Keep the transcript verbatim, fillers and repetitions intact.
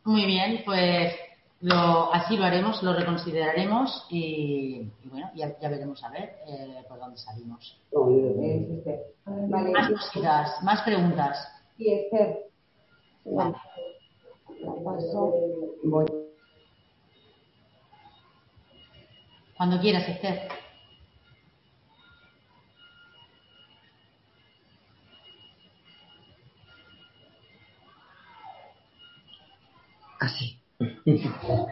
Muy bien, pues lo, así lo haremos, lo reconsideraremos y, y bueno, ya, ya veremos a ver eh, por dónde salimos. Vale. Más cositas, más preguntas. Y Esther. Vale. Paso. Voy. Cuando quieras, Esther. Así.